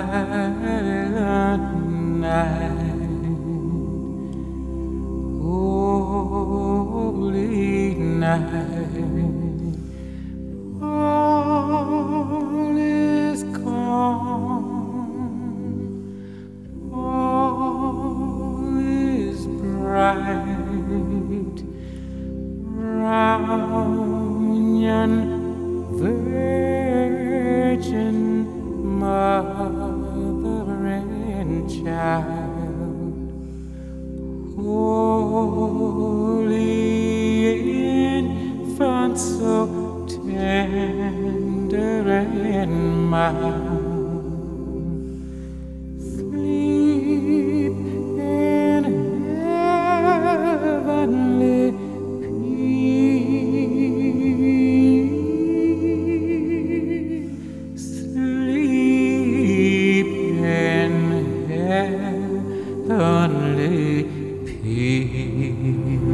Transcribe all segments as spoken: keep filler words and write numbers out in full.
night, holy night, all is calm, all is bright, round yon Virgin Mother and Child, holy infant, so tender and mild, sleep in heavenly peace, sleep in heavenly peace.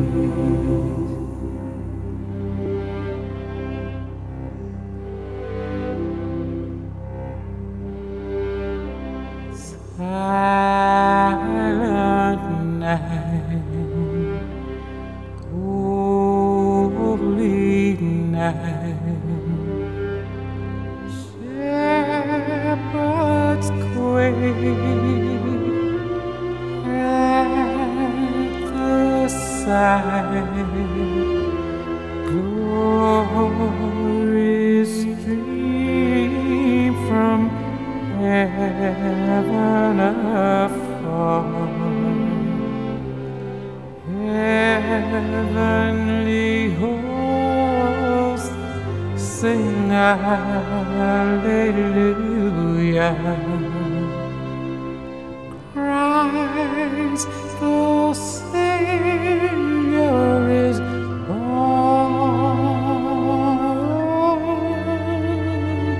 Silent night, holy night, shepherds quake at the sight, glory stream from heaven afar, heavenly hosts sing hallelujah. Christ the Savior is born.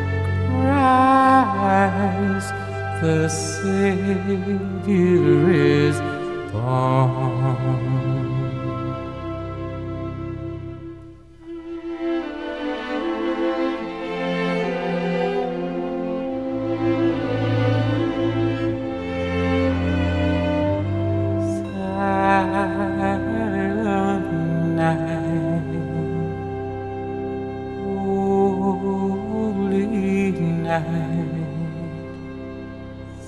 Christ the Savior is born. Silent night, holy night,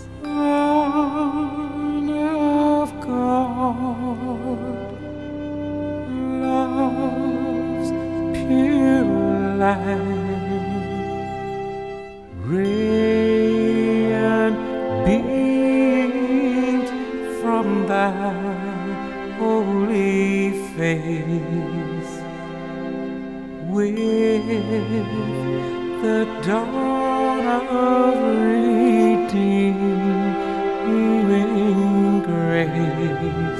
Son of God, love's pure light, radiant beamed from thy holy face, with the dawn of redeeming grace.